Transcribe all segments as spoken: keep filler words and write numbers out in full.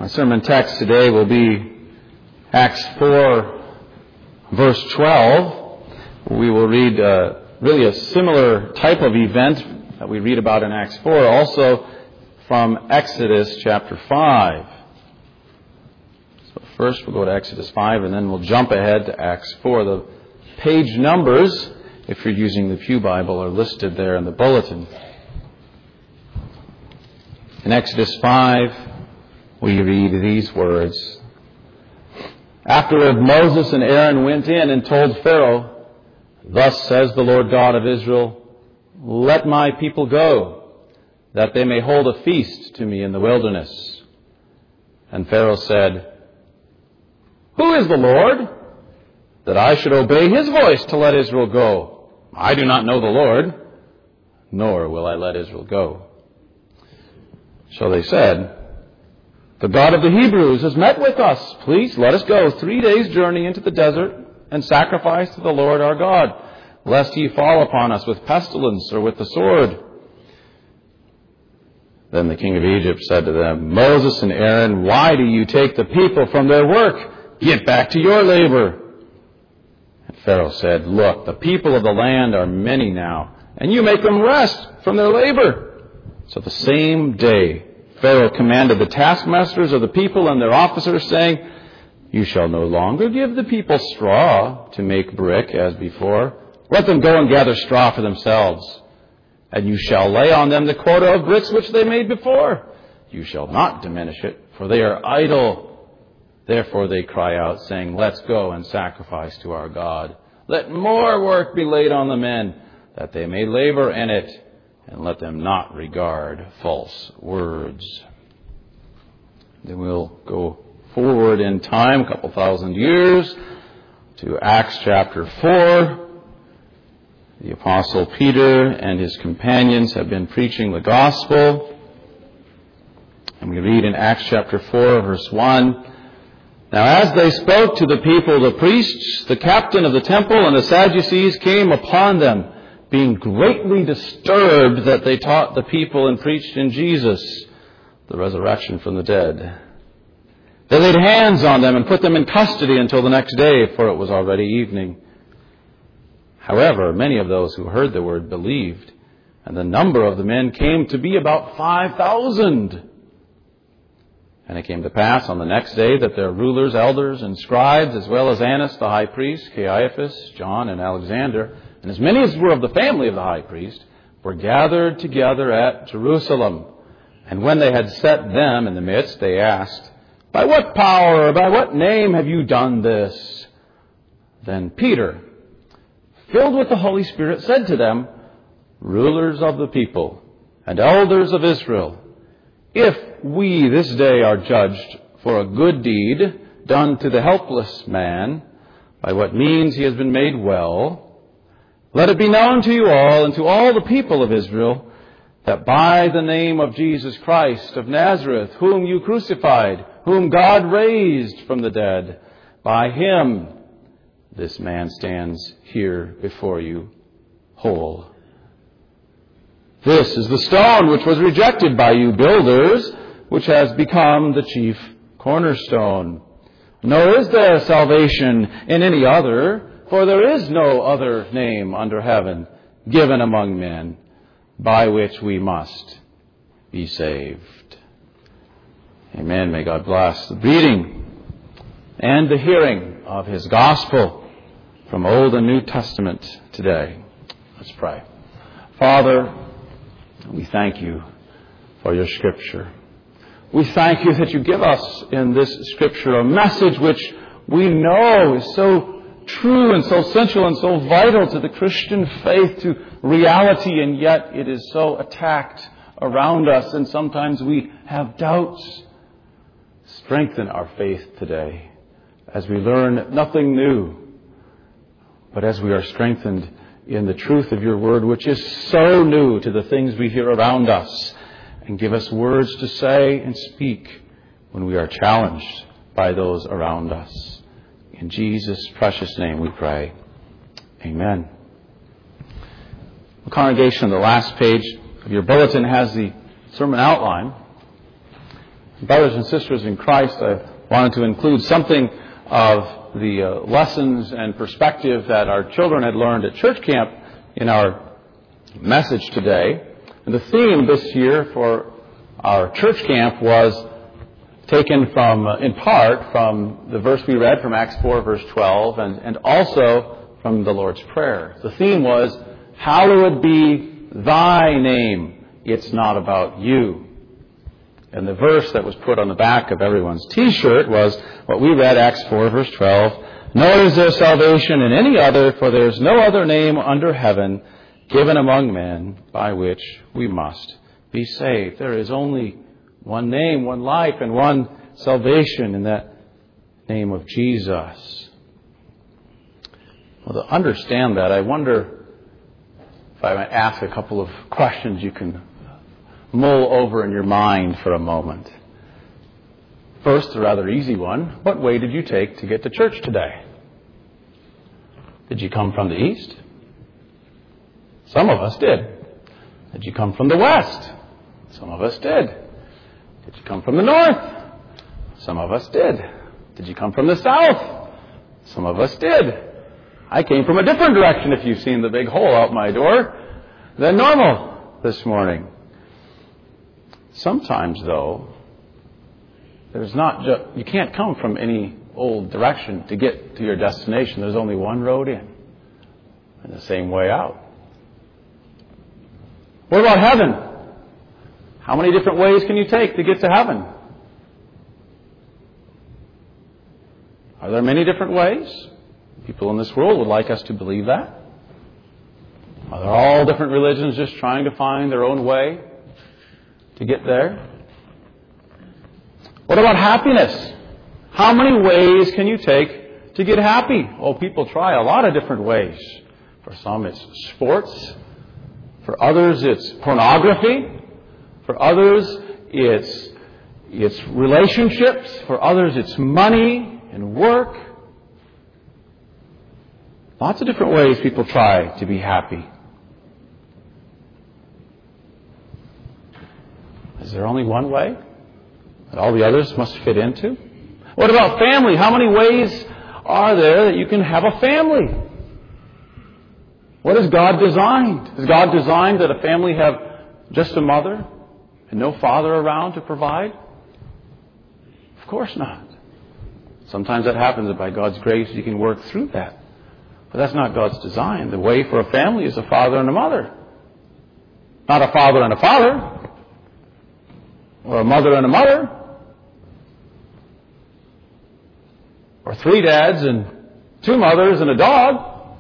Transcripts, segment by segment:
My sermon text today will be Acts four, verse twelve. We will read uh, really a similar type of event that we read about in Acts four, also from Exodus chapter five. So first we'll go to Exodus five, and then we'll jump ahead to Acts four. The page numbers, if you're using the Pew Bible, are listed there in the bulletin. In Exodus five, we read these words. Afterward, Moses and Aaron went in and told Pharaoh, "Thus says the Lord God of Israel, let my people go, that they may hold a feast to me in the wilderness." And Pharaoh said, "Who is the Lord, that I should obey his voice to let Israel go? I do not know the Lord, nor will I let Israel go." So they said, "The God of the Hebrews has met with us. Please let us go three days' journey into the desert and sacrifice to the Lord our God, lest he fall upon us with pestilence or with the sword." Then the king of Egypt said to them, "Moses and Aaron, why do you take the people from their work? Get back to your labor." And Pharaoh said, "Look, the people of the land are many now, and you make them rest from their labor." So the same day Pharaoh commanded the taskmasters of the people and their officers, saying, "You shall no longer give the people straw to make brick as before. Let them go and gather straw for themselves. And you shall lay on them the quota of bricks which they made before. You shall not diminish it, for they are idle." Therefore they cry out, saying, "Let's go and sacrifice to our God. Let more work be laid on the men, that they may labor in it, and let them not regard false words." Then we'll go forward in time, a couple thousand years, to Acts chapter four. The Apostle Peter and his companions have been preaching the gospel. And we read in Acts chapter four, verse one, "Now as they spoke to the people, the priests, the captain of the temple, and the Sadducees came upon them, being greatly disturbed that they taught the people and preached in Jesus the resurrection from the dead. They laid hands on them and put them in custody until the next day, for it was already evening. However, many of those who heard the word believed, and the number of the men came to be about five thousand. And it came to pass on the next day that their rulers, elders, and scribes, as well as Annas the high priest, Caiaphas, John, and Alexander, and as many as were of the family of the high priest, were gathered together at Jerusalem. And when they had set them in the midst, they asked, "By what power or by what name have you done this?" Then Peter, filled with the Holy Spirit, said to them, "Rulers of the people and elders of Israel, if we this day are judged for a good deed done to the helpless man, by what means he has been made well, let it be known to you all and to all the people of Israel that by the name of Jesus Christ of Nazareth, whom you crucified, whom God raised from the dead, by him this man stands here before you whole. This is the stone which was rejected by you builders, which has become the chief cornerstone. Nor is there salvation in any other, for there is no other name under heaven given among men by which we must be saved." Amen. May God bless the reading and the hearing of his gospel from Old and New Testament today. Let's pray. Father, we thank you for your Scripture. We thank you that you give us in this Scripture a message which we know is so true and so essential and so vital to the Christian faith, to reality, and yet it is so attacked around us, and sometimes we have doubts. Strengthen our faith today as we learn nothing new, but as we are strengthened in the truth of your word, which is so new to the things we hear around us, and give us words to say and speak when we are challenged by those around us. In Jesus' precious name we pray. Amen. The congregation on the last page of your bulletin has the sermon outline. Brothers and sisters in Christ, I wanted to include something of the uh, lessons and perspective that our children had learned at church camp in our message today. And the theme this year for our church camp was taken from, uh, in part, from the verse we read from Acts four, verse twelve, and, and also from the Lord's Prayer. The theme was, hallowed be thy name. It's not about you. And the verse that was put on the back of everyone's t-shirt was what we read, Acts four, verse twelve. Nor is there salvation in any other, for there is no other name under heaven given among men by which we must be saved. There is only one name, one life, and one salvation in that name of Jesus. Well, to understand that, I wonder if I might ask a couple of questions you can mull over in your mind for a moment. First, a rather easy one. What way did you take to get to church today? Did you come from the east? Some of us did. Did you come from the west? Some of us did. Did you come from the north? Some of us did. Did you come from the south? Some of us did. I came from a different direction, if you've seen the big hole out my door, than normal this morning. Sometimes, though, there's not just, you can't come from any old direction to get to your destination. There's only one road in and the same way out. What about heaven? How many different ways can you take to get to heaven? Are there many different ways? People in this world would like us to believe that. Are there all different religions just trying to find their own way to get there? What about happiness? How many ways can you take to get happy? Oh, people try a lot of different ways. For some, it's sports. For others, it's pornography. For others, it's, it's relationships. For others, it's money and work. Lots of different ways people try to be happy. Is there only one way that all the others must fit into? What about family? How many ways are there that you can have a family? What has God designed? Has God designed that a family have just a mother and no father around to provide? Of course not. Sometimes that happens, that by God's grace you can work through that. But that's not God's design. The way for a family is a father and a mother. Not a father and a father. Or a mother and a mother. Or three dads and two mothers and a dog.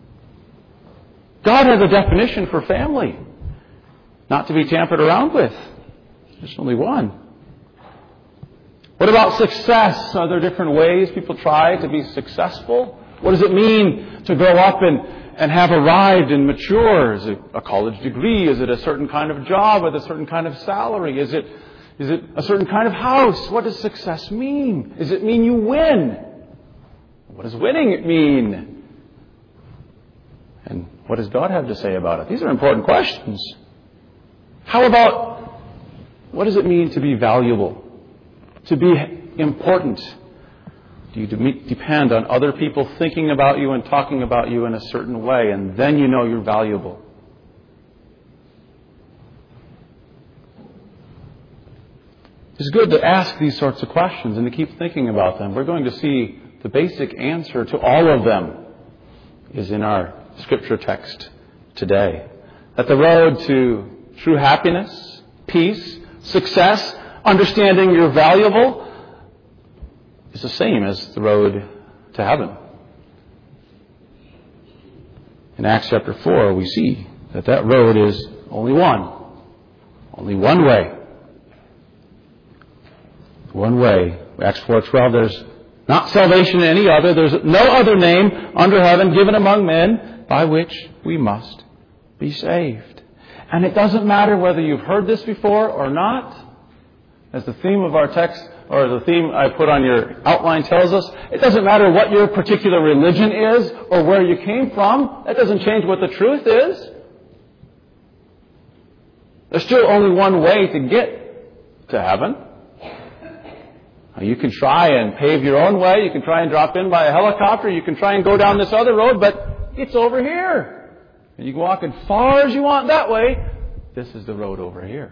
God has a definition for family. Not to be tampered around with. There's only one. What about success? Are there different ways people try to be successful? What does it mean to grow up and, and have arrived and mature? Is it a college degree? Is it a certain kind of job with a certain kind of salary? Is it, is it a certain kind of house? What does success mean? Does it mean you win? What does winning mean? And what does God have to say about it? These are important questions. How about, what does it mean to be valuable? To be important? Do you depend on other people thinking about you and talking about you in a certain way, and then you know you're valuable? It's good to ask these sorts of questions and to keep thinking about them. We're going to see the basic answer to all of them is in our scripture text today. That the road to true happiness, peace, success, understanding you're valuable, is the same as the road to heaven. In Acts chapter four, we see that that road is only one. Only one way. One way. Acts four twelve, there's not salvation in any other. There's no other name under heaven given among men by which we must be saved. And it doesn't matter whether you've heard this before or not. As the theme of our text, or the theme I put on your outline tells us, it doesn't matter what your particular religion is or where you came from. That doesn't change what the truth is. There's still only one way to get to heaven. You can try and pave your own way. You can try and drop in by a helicopter. You can try and go down this other road, but it's over here. And you can walk as far as you want that way. This is the road over here.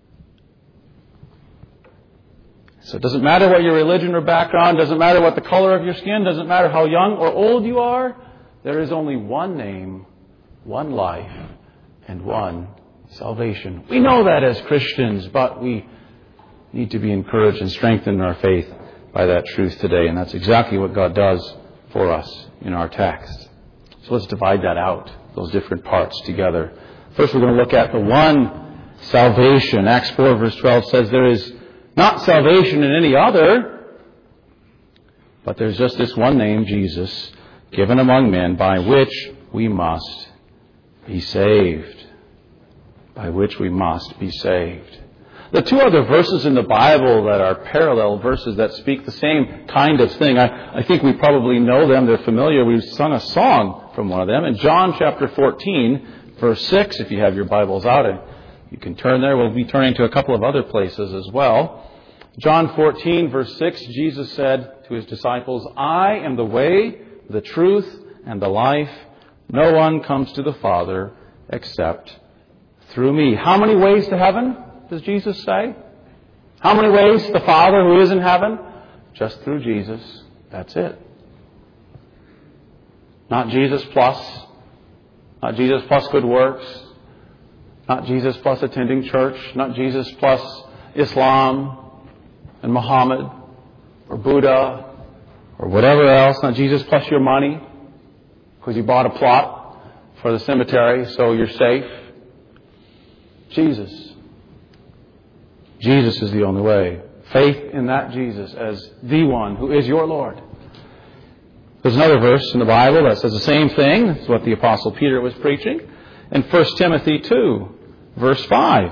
So it doesn't matter what your religion or background, doesn't matter what the color of your skin, doesn't matter how young or old you are. There is only one name, one life, and one salvation. We know that as Christians, but we need to be encouraged and strengthened in our faith by that truth today. And that's exactly what God does for us in our text. So let's divide that out, those different parts together. First we're going to look at the one salvation. Acts four verse twelve says there is not salvation in any other, but there's just this one name, Jesus, given among men, by which we must be saved. By which we must be saved. The two other verses in the Bible that are parallel verses that speak the same kind of thing, I, I think we probably know them. They're familiar. We've sung a song from one of them. In John chapter fourteen, verse six, if you have your Bibles out, you can turn there. We'll be turning to a couple of other places as well. John fourteen, verse six, Jesus said to his disciples, I am the way, the truth, and the life. No one comes to the Father except through me. How many ways to heaven does Jesus say? How many ways to the Father who is in heaven? Just through Jesus. That's it. Not Jesus plus. Not Jesus plus good works. Not Jesus plus attending church. Not Jesus plus Islam and Muhammad or Buddha or whatever else. Not Jesus plus your money because you bought a plot for the cemetery so you're safe. Jesus. Jesus is the only way. Faith in that Jesus as the one who is your Lord. There's another verse in the Bible that says the same thing. It's what the Apostle Peter was preaching. In First Timothy two, verse five.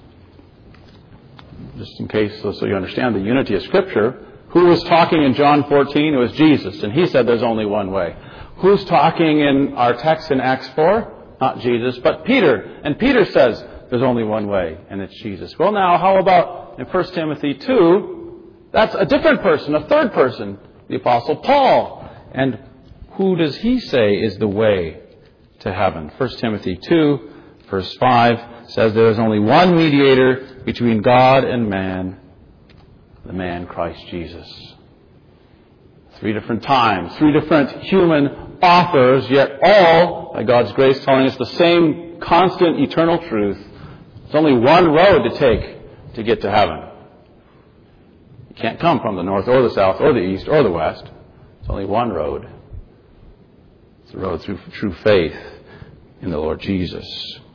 Just in case, so you understand the unity of Scripture. Who was talking in John fourteen? It was Jesus. And he said there's only one way. Who's talking in our text in Acts four? Not Jesus, but Peter. And Peter says there's only one way, and it's Jesus. Well, now, how about in First Timothy two? That's a different person, a third person, the Apostle Paul. And who does he say is the way to heaven? First Timothy two, verse five says there is only one mediator between God and man, the man Christ Jesus. Three different times, three different human authors, yet all, by God's grace, telling us the same constant eternal truth. There's only one road to take to get to heaven. You can't come from the north or the south or the east or the west. There's only one road. It's the road through true faith in the Lord Jesus.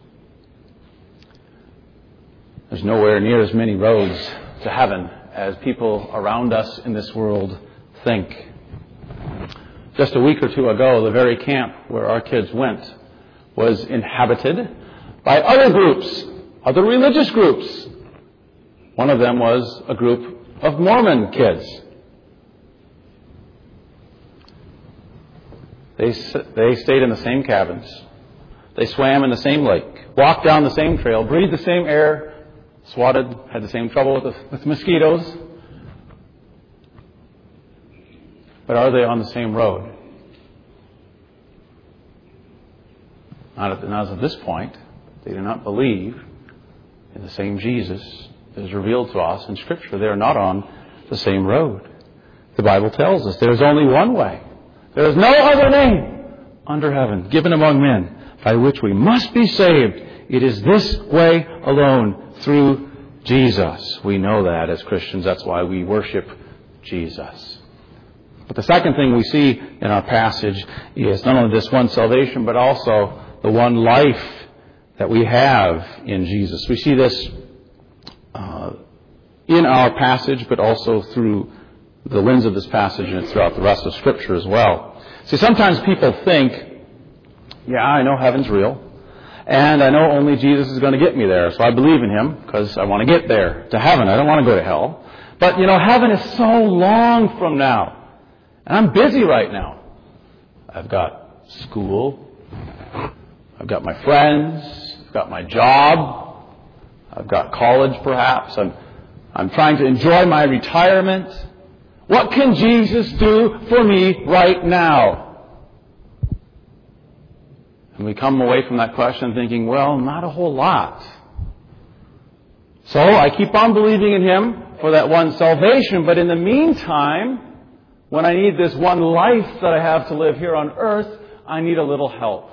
There's nowhere near as many roads to heaven as people around us in this world think. Just a week or two ago, the very camp where our kids went was inhabited by other groups, other religious groups. One of them was a group of Mormon kids. They they stayed in the same cabins. They swam in the same lake, walked down the same trail, breathed the same air, swatted, had the same trouble with, the, with mosquitoes. But are they on the same road? Not, at, not as of this point. They do not believe in the same Jesus that is revealed to us in Scripture. They are not on the same road. The Bible tells us there is only one way. There is no other name under heaven given among men by which we must be saved. It is this way alone, through Jesus. We know that as Christians. That's why we worship Jesus. But the second thing we see in our passage is not only this one salvation, but also the one life that we have in Jesus. We see this uh, in our passage, but also through the lens of this passage and throughout the rest of Scripture as well. See, sometimes people think, yeah, I know heaven's real, and I know only Jesus is going to get me there, so I believe in Him because I want to get there to heaven. I don't want to go to hell. But, you know, heaven is so long from now. And I'm busy right now. I've got school. I've got my friends. I've got my job. I've got college, perhaps. I'm, I'm trying to enjoy my retirement. What can Jesus do for me right now? And we come away from that question thinking, well, not a whole lot. So I keep on believing in Him for that one salvation, but in the meantime, when I need this one life that I have to live here on earth, I need a little help.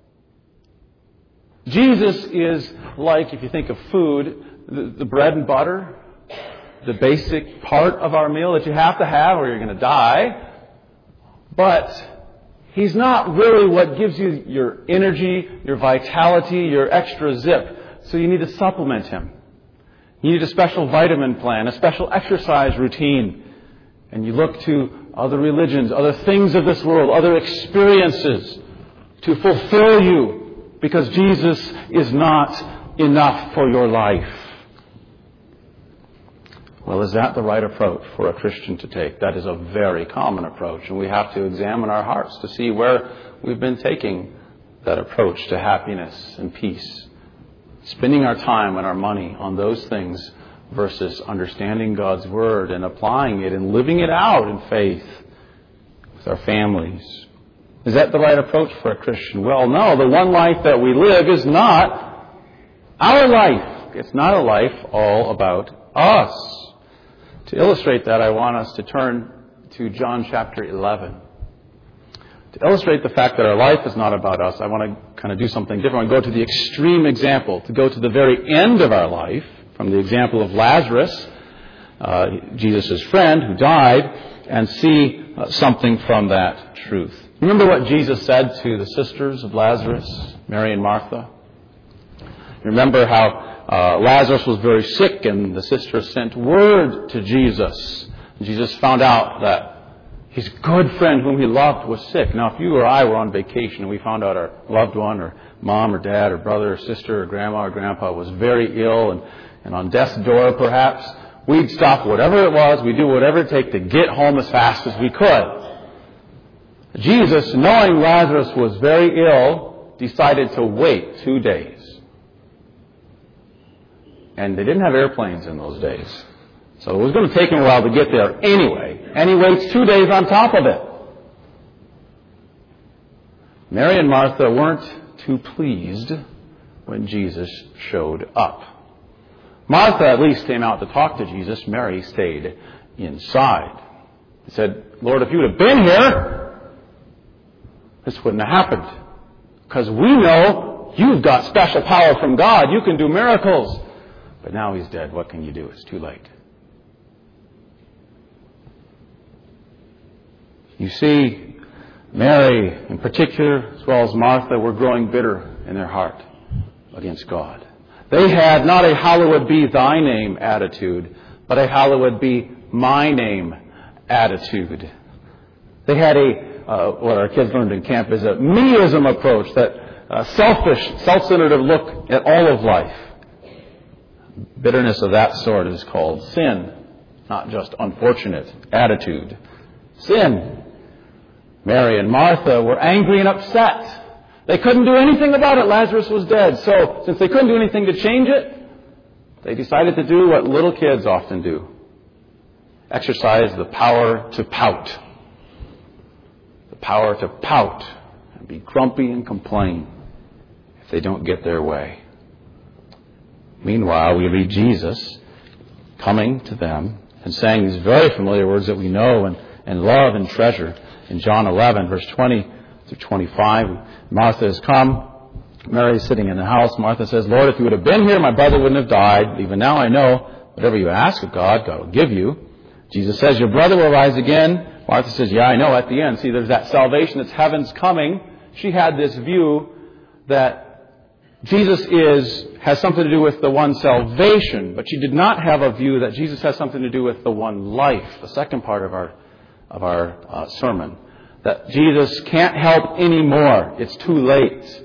Jesus is like, if you think of food, the, the bread and butter, the basic part of our meal that you have to have or you're going to die. But He's not really what gives you your energy, your vitality, your extra zip. So you need to supplement Him. You need a special vitamin plan, a special exercise routine. And you look to other religions, other things of this world, other experiences to fulfill you, because Jesus is not enough for your life. Well, is that the right approach for a Christian to take? That is a very common approach, and we have to examine our hearts to see where we've been taking that approach to happiness and peace. Spending our time and our money on those things versus understanding God's Word and applying it and living it out in faith with our families. Is that the right approach for a Christian? Well, no. The one life that we live is not our life. It's not a life all about us. To illustrate that, I want us to turn to John chapter eleven. To illustrate the fact that our life is not about us, I want to kind of do something different. I want to go to the extreme example, to go to the very end of our life, from the example of Lazarus, uh, Jesus' friend who died, and see uh, something from that truth. Remember what Jesus said to the sisters of Lazarus, Mary and Martha? Remember how uh, Lazarus was very sick, and the sisters sent word to Jesus. Jesus found out that his good friend whom he loved was sick. Now, if you or I were on vacation and we found out our loved one or mom or dad or brother or sister or grandma or grandpa was very ill and, and on death's door perhaps, we'd stop whatever it was, we'd do whatever it took to get home as fast as we could. Jesus, knowing Lazarus was very ill, decided to wait two days. And they didn't have airplanes in those days. So it was going to take him a while to get there anyway. And he waits two days on top of it. Mary and Martha weren't too pleased when Jesus showed up. Martha at least came out to talk to Jesus. Mary stayed inside. He said, Lord, if you would have been here, this wouldn't have happened. Because we know you've got special power from God. You can do miracles. But now he's dead. What can you do? It's too late. You see, Mary in particular, as well as Martha, were growing bitter in their heart against God. They had not a hallowed be thy name attitude, but a hallowed be my name attitude. They had a, uh, what our kids learned in camp is a meism approach, that uh, selfish, self-centered look at all of life. Bitterness of that sort is called sin, not just unfortunate attitude. Sin. Mary and Martha were angry and upset. They couldn't do anything about it. Lazarus was dead. So, since they couldn't do anything to change it, they decided to do what little kids often do. Exercise the power to pout. The power to pout and be grumpy and complain if they don't get their way. Meanwhile, we read Jesus coming to them and saying these very familiar words that we know and, and love and treasure. In John eleven, verse twenty through twenty-five, Martha has come. Mary is sitting in the house. Martha says, Lord, if you would have been here, my brother wouldn't have died. Even now I know whatever you ask of God, God will give you. Jesus says, your brother will rise again. Martha says, yeah, I know, at the end. See, there's that salvation. It's heaven's coming. She had this view that Jesus is has something to do with the one salvation, but she did not have a view that Jesus has something to do with the one life, the second part of our of our uh, sermon. That Jesus can't help anymore. It's too late.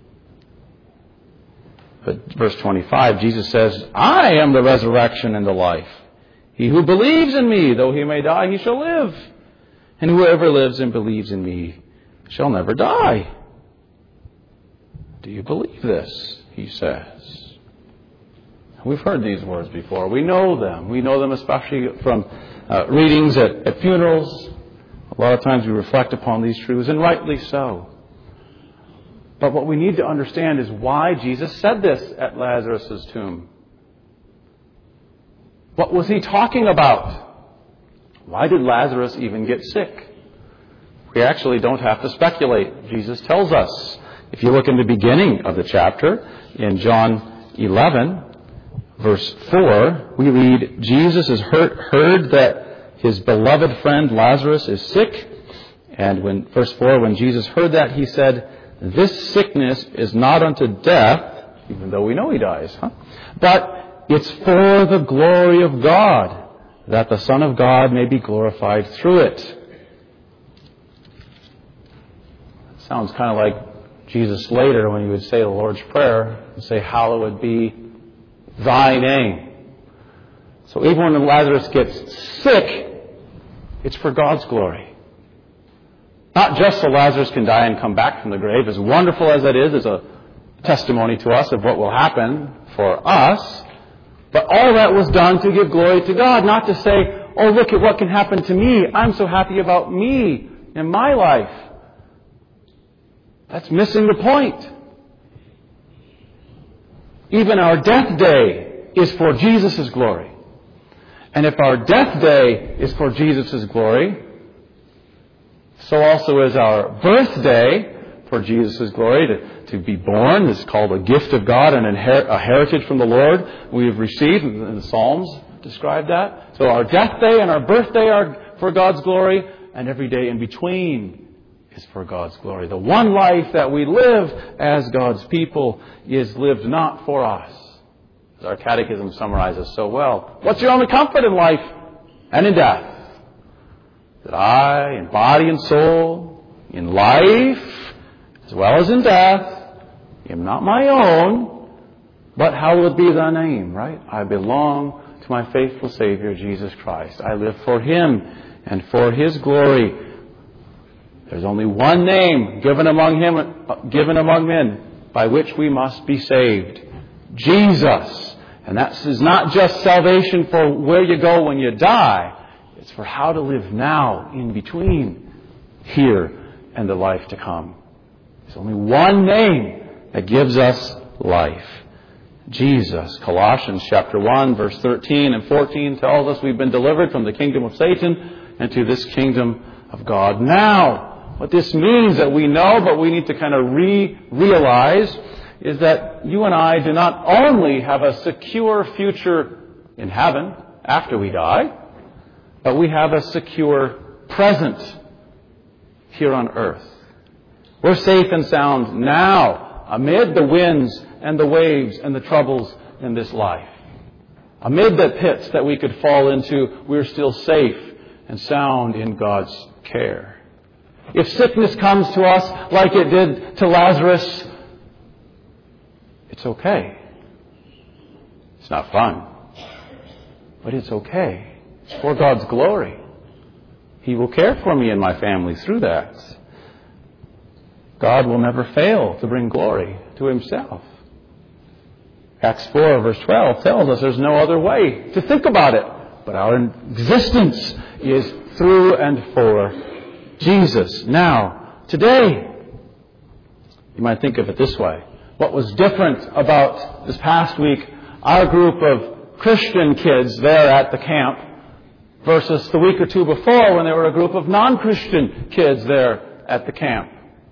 But verse twenty-five, Jesus says, I am the resurrection and the life. He who believes in me, though he may die, he shall live. And whoever lives and believes in me shall never die. Do you believe this? He says. We've heard these words before. We know them. We know them especially from uh, readings at, at funerals. A lot of times we reflect upon these truths, and rightly so. But what we need to understand is why Jesus said this at Lazarus' tomb. What was he talking about? Why did Lazarus even get sick? We actually don't have to speculate. Jesus tells us. If you look in the beginning of the chapter, in John eleven, verse four, we read, Jesus has heard, heard that his beloved friend Lazarus is sick. And when, verse four, when Jesus heard that, he said, this sickness is not unto death, even though we know he dies, huh? But it's for the glory of God, that the Son of God may be glorified through it. Sounds kind of like Jesus later when he would say the Lord's Prayer and say, hallowed be thy name. So even when Lazarus gets sick, it's for God's glory. Not just so Lazarus can die and come back from the grave, as wonderful as that is, as a testimony to us of what will happen for us, but all that was done to give glory to God, not to say, oh, look at what can happen to me. I'm so happy about me and my life. That's missing the point. Even our death day is for Jesus' glory. And if our death day is for Jesus' glory, so also is our birthday for Jesus' glory. To, to be born is called a gift of God and inher- a heritage from the Lord we have received. And the Psalms describe that. So our death day and our birthday are for God's glory, and every day in between is for God's glory. The one life that we live as God's people is lived not for us. As our catechism summarizes so well. What's your only comfort in life and in death? That I, in body and soul, in life, as well as in death, am not my own, but hallowed be thy name, right? I belong to my faithful Savior, Jesus Christ. I live for Him and for His glory. There's only one name given among him, given among men by which we must be saved. Jesus. And that is not just salvation for where you go when you die. It's for how to live now in between here and the life to come. There's only one name that gives us life. Jesus. Colossians chapter one, verse thirteen and fourteen tells us we've been delivered from the kingdom of Satan into this kingdom of God. Now, what this means that we know, but we need to kind of re-realize, is that you and I do not only have a secure future in heaven after we die, but we have a secure present here on earth. We're safe and sound now amid the winds and the waves and the troubles in this life. Amid the pits that we could fall into, we're still safe and sound in God's care. If sickness comes to us like it did to Lazarus, it's okay. It's not fun, but it's okay. It's for God's glory. He will care for me and my family through that. God will never fail to bring glory to Himself. Acts four, verse twelve tells us there's no other way to think about it, but our existence is through and for Jesus. Now, today, you might think of it this way. What was different about this past week, our group of Christian kids there at the camp, versus the week or two before when there were a group of non-Christian kids there at the camp.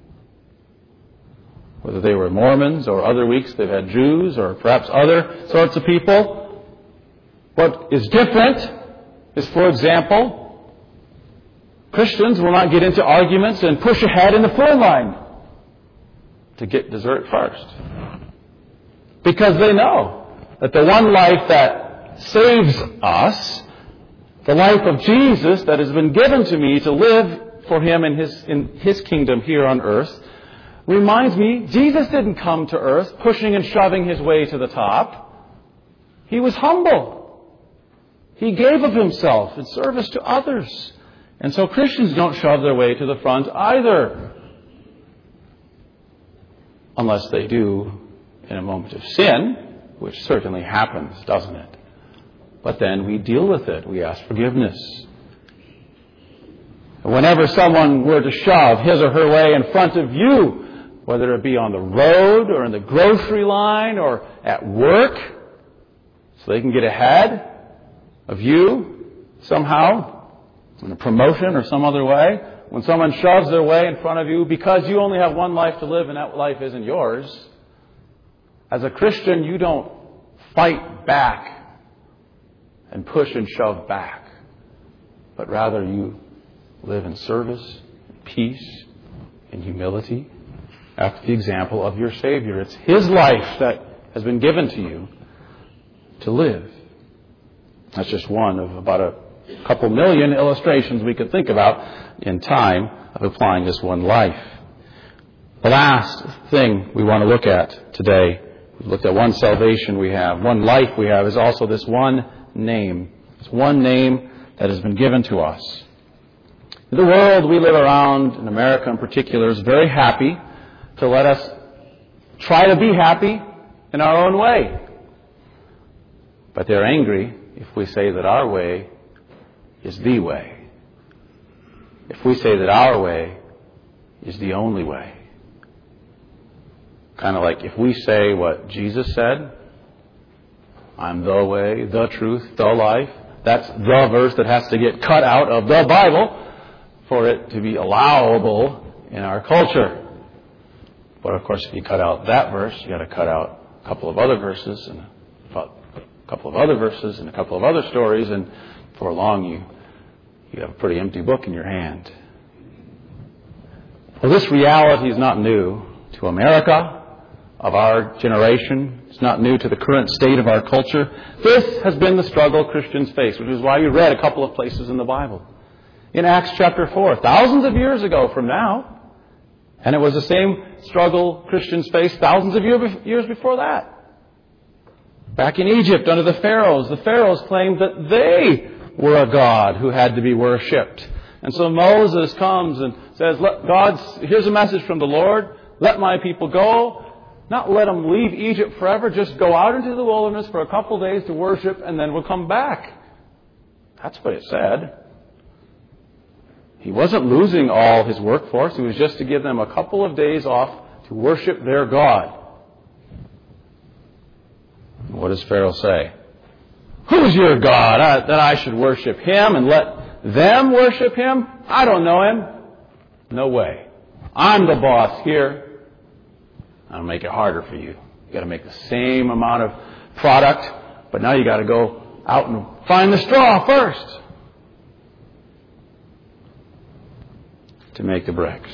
Whether they were Mormons or other weeks they've had Jews or perhaps other sorts of people. What is different is, for example, Christians will not get into arguments and push ahead in the food line to get dessert first. Because they know that the one life that saves us, the life of Jesus that has been given to me to live for Him in His, in His kingdom here on earth, reminds me, Jesus didn't come to earth pushing and shoving His way to the top. He was humble. He gave of Himself in service to others. And so Christians don't shove their way to the front either. Unless they do in a moment of sin, which certainly happens, doesn't it? But then we deal with it. We ask forgiveness. Whenever someone were to shove his or her way in front of you, whether it be on the road or in the grocery line or at work, so they can get ahead of you somehow, in a promotion or some other way, when someone shoves their way in front of you because you only have one life to live and that life isn't yours, as a Christian, you don't fight back and push and shove back, but rather you live in service, peace, and humility after the example of your Savior. It's His life that has been given to you to live. That's just one of about a couple million illustrations we could think about in time of applying this one life. The last thing we want to look at today, we looked at one salvation we have, one life we have, is also this one name. This one name that has been given to us. The world we live around, in America in particular, is very happy to let us try to be happy in our own way. But they're angry if we say that our way is the way. If we say that our way is the only way. Kind of like if we say what Jesus said, I'm the way, the truth, the life. That's the verse that has to get cut out of the Bible for it to be allowable in our culture. But of course, if you cut out that verse, you got to cut out a couple of other verses and a couple of other verses and a couple of other stories, and before long you you have a pretty empty book in your hand. Well, this reality is not new to America of our generation. It's not new to the current state of our culture. This has been the struggle Christians face, which is why you read a couple of places in the Bible. In Acts chapter four, thousands of years ago from now. And it was the same struggle Christians faced thousands of years before that. Back in Egypt, under the Pharaohs, the Pharaohs claimed that they were a god who had to be worshipped. And so Moses comes and says, God, here's a message from the Lord. Let my people go. Not let them leave Egypt forever. Just go out into the wilderness for a couple of days to worship, and then we'll come back. That's what it said. He wasn't losing all his workforce. It was just to give them a couple of days off to worship their God. What does Pharaoh say? Who's your God I, that I should worship him and let them worship him? I don't know him. No way. I'm the boss here. I'll make it harder for you. You've got to make the same amount of product, but now you got to go out and find the straw first to make the bricks.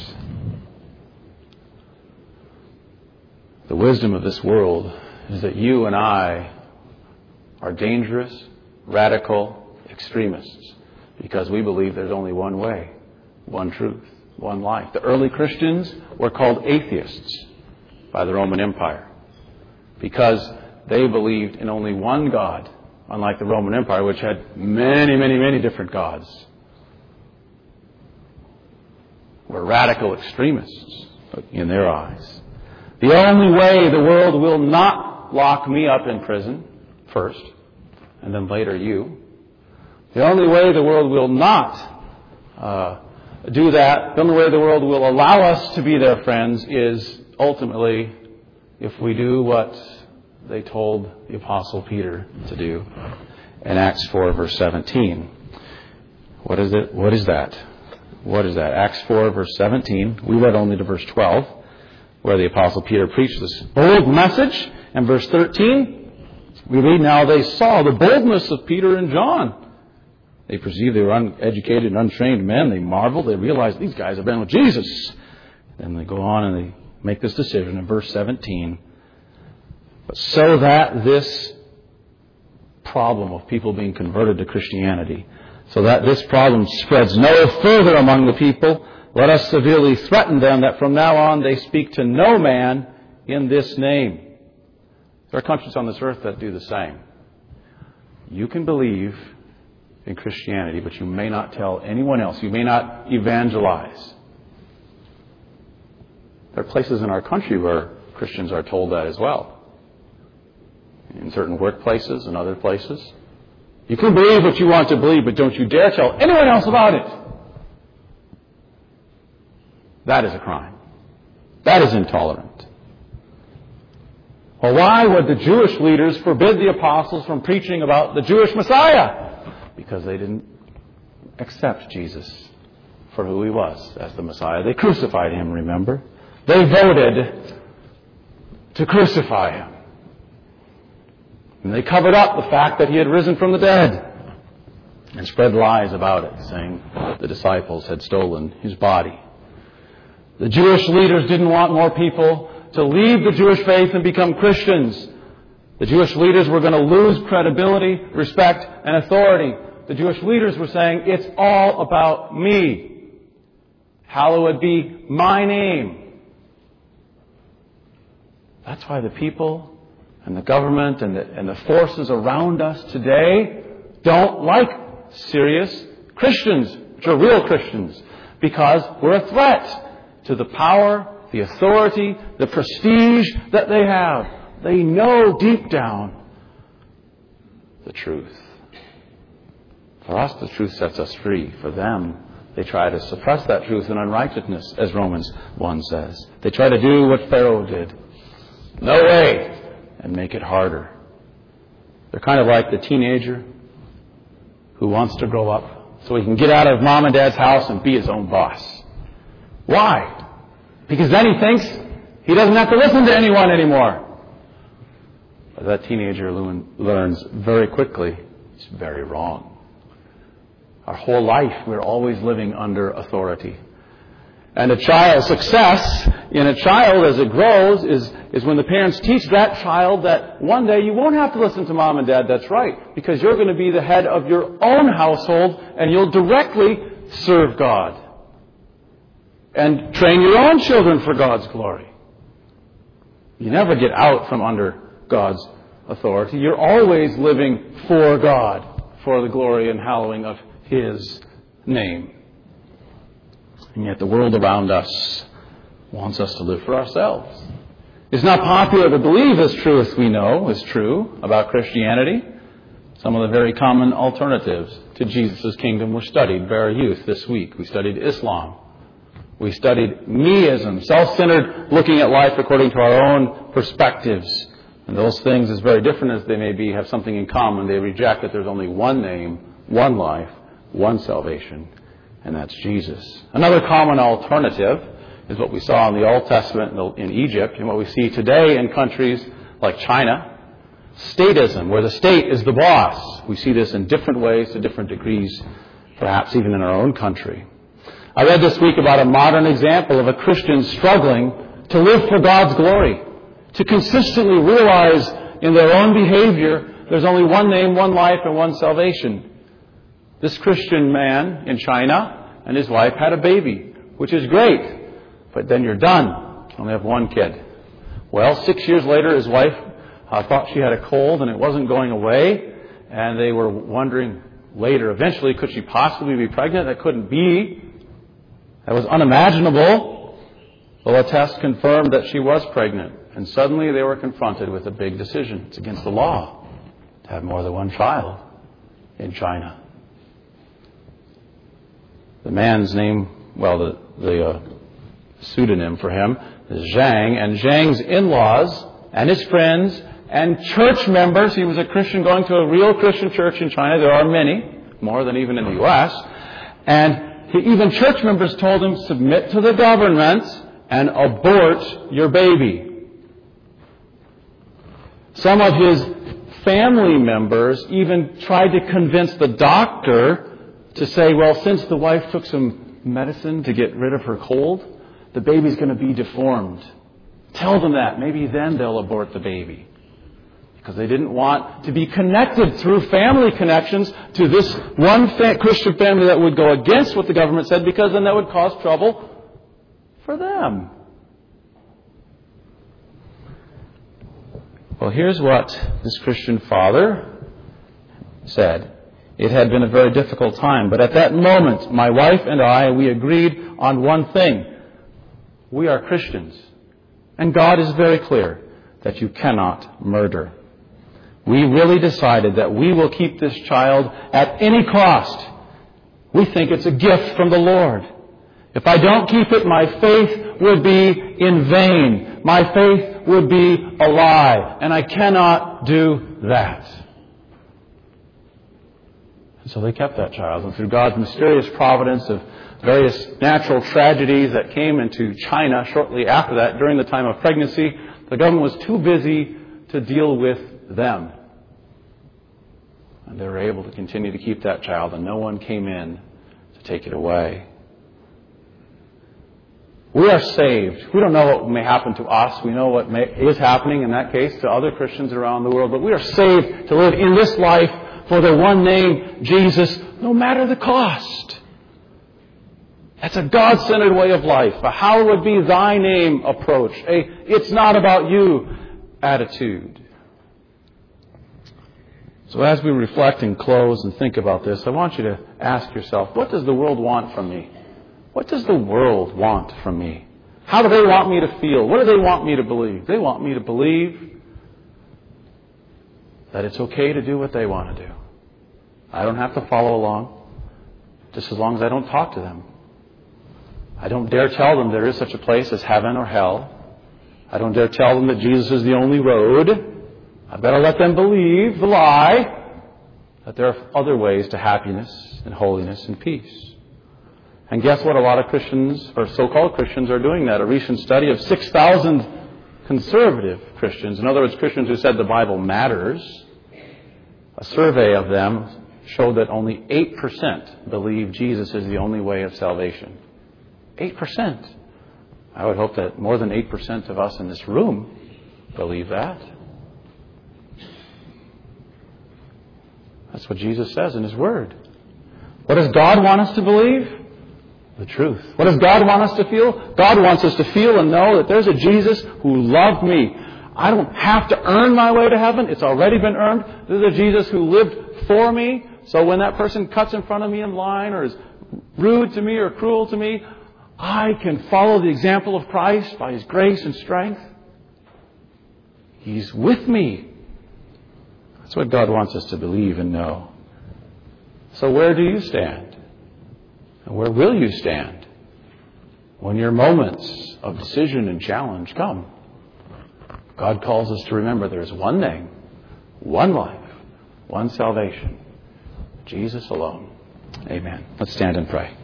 The wisdom of this world is that you and I are dangerous, radical extremists because we believe there's only one way, one truth, one life. The early Christians were called atheists by the Roman Empire because they believed in only one God, unlike the Roman Empire, which had many, many, many different gods. Were radical extremists in their eyes. The only way the world will not lock me up in prison first, and then later you. The only way the world will not uh, do that, the only way the world will allow us to be their friends is ultimately if we do what they told the Apostle Peter to do in Acts four, verse seventeen. What is it? What is that? What is that? Acts four, verse seventeen. We read only to verse twelve, where the Apostle Peter preached this bold message. And verse thirteen, we read, now they saw the boldness of Peter and John. They perceived they were uneducated and untrained men. They marveled. They realized these guys have been with Jesus. Then they go on and they make this decision in verse seventeen. But so that this problem of people being converted to Christianity, so that this problem spreads no further among the people, let us severely threaten them that from now on they speak to no man in this name. There are countries on this earth that do the same. You can believe in Christianity, but you may not tell anyone else. You may not evangelize. There are places in our country where Christians are told that as well. In certain workplaces and other places. You can believe what you want to believe, but don't you dare tell anyone else about it. That is a crime. That is intolerant. Well, why would the Jewish leaders forbid the apostles from preaching about the Jewish Messiah? Because they didn't accept Jesus for who he was as the Messiah. They crucified him, remember? They voted to crucify him. And they covered up the fact that he had risen from the dead and spread lies about it, saying the disciples had stolen his body. The Jewish leaders didn't want more people to leave the Jewish faith and become Christians. The Jewish leaders were going to lose credibility, respect, and authority. The Jewish leaders were saying, it's all about me. Hallowed be my name. That's why the people and the government and the, and the forces around us today don't like serious Christians, which are real Christians, because we're a threat to the power, the authority, the prestige that they have. They know deep down the truth. For us, the truth sets us free. For them, they try to suppress that truth in unrighteousness, as Romans one says. They try to do what Pharaoh did. No way! And make it harder. They're kind of like the teenager who wants to grow up so he can get out of mom and dad's house and be his own boss. Why? Because then he thinks he doesn't have to listen to anyone anymore. But that teenager learns very quickly it's very wrong. Our whole life we're always living under authority. And a child's success in a child as it grows is, is when the parents teach that child that one day you won't have to listen to mom and dad, that's right, because you're going to be the head of your own household and you'll directly serve God. And train your own children for God's glory. You never get out from under God's authority. You're always living for God, for the glory and hallowing of His name. And yet the world around us wants us to live for ourselves. It's not popular to believe this truth we know is true about Christianity. Some of the very common alternatives to Jesus' kingdom were studied by our youth this week. We studied Islam. We studied meism, self-centered, looking at life according to our own perspectives. And those things, as very different as they may be, have something in common. They reject that there's only one name, one life, one salvation, and that's Jesus. Another common alternative is what we saw in the Old Testament in Egypt and what we see today in countries like China. Statism, where the state is the boss. We see this in different ways to different degrees, perhaps even in our own country. I read this week about a modern example of a Christian struggling to live for God's glory, to consistently realize in their own behavior there's only one name, one life, and one salvation. This Christian man in China and his wife had a baby, which is great, but then you're done. You only have one kid. Well, six years later, his wife uh, thought she had a cold and it wasn't going away, and they were wondering later, eventually, could she possibly be pregnant? That couldn't be. That was unimaginable. Well, a test confirmed that she was pregnant. And suddenly they were confronted with a big decision. It's against the law to have more than one child in China. The man's name, well, the, the uh, pseudonym for him is Zhang. And Zhang's in-laws and his friends and church members, he was a Christian going to a real Christian church in China. There are many, more than even in the U S And He, even church members told him, submit to the government and abort your baby. Some of his family members even tried to convince the doctor to say, well, since the wife took some medicine to get rid of her cold, the baby's going to be deformed. Tell them that. Maybe then they'll abort the baby. Because they didn't want to be connected through family connections to this one fa- Christian family that would go against what the government said, because then that would cause trouble for them. Well, here's what this Christian father said. It had been a very difficult time, but at that moment, my wife and I, we agreed on one thing. We are Christians, and God is very clear that you cannot murder. We really decided that we will keep this child at any cost. We think it's a gift from the Lord. If I don't keep it, my faith would be in vain. My faith would be a lie. And I cannot do that. And so they kept that child. And through God's mysterious providence of various natural tragedies that came into China shortly after that, during the time of pregnancy, the government was too busy to deal with them. And they were able to continue to keep that child, and no one came in to take it away. We are saved. We don't know what may happen to us. We know what may, is happening in that case to other Christians around the world. But we are saved to live in this life for the one name, Jesus, no matter the cost. That's a God-centered way of life. A hallowed be thy name approach. A it's not about you attitude. So as we reflect and close and think about this, I want you to ask yourself, what does the world want from me? What does the world want from me? How do they want me to feel? What do they want me to believe? They want me to believe that it's okay to do what they want to do. I don't have to follow along, just as long as I don't talk to them. I don't dare tell them there is such a place as heaven or hell. I don't dare tell them that Jesus is the only road. I better let them believe the lie that there are other ways to happiness and holiness and peace. And guess what? A lot of Christians, or so-called Christians, are doing that. A recent study of six thousand conservative Christians, in other words, Christians who said the Bible matters, a survey of them showed that only eight percent believe Jesus is the only way of salvation. eight percent. I would hope that more than eight percent of us in this room believe that. That's what Jesus says in His Word. What does God want us to believe? The truth. What does God want us to feel? God wants us to feel and know that there's a Jesus who loved me. I don't have to earn my way to heaven. It's already been earned. There's a Jesus who lived for me. So when that person cuts in front of me in line or is rude to me or cruel to me, I can follow the example of Christ by His grace and strength. He's with me. That's what God wants us to believe and know. So where do you stand? And where will you stand when your moments of decision and challenge come? God calls us to remember there is one name, one life, one salvation. Jesus alone. Amen. Let's stand and pray.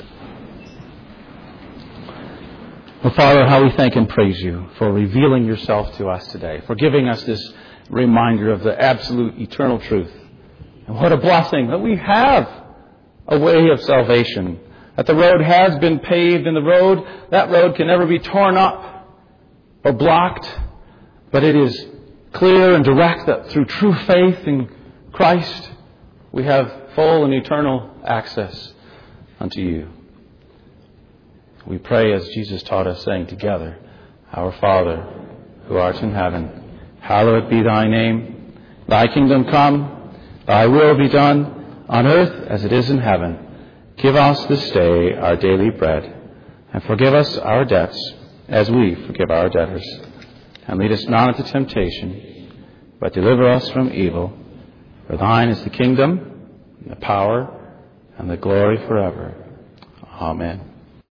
Well, Father, how we thank and praise You for revealing Yourself to us today, for giving us this reminder of the absolute eternal truth. And what a blessing that we have a way of salvation, that the road has been paved, and the road, that road can never be torn up or blocked, but it is clear and direct that through true faith in Christ, we have full and eternal access unto You. We pray as Jesus taught us, saying together, Our Father, who art in heaven, hallowed be Thy name. Thy kingdom come, Thy will be done, on earth as it is in heaven. Give us this day our daily bread, and forgive us our debts as we forgive our debtors. And lead us not into temptation, but deliver us from evil. For Thine is the kingdom, and the power, and the glory forever. Amen.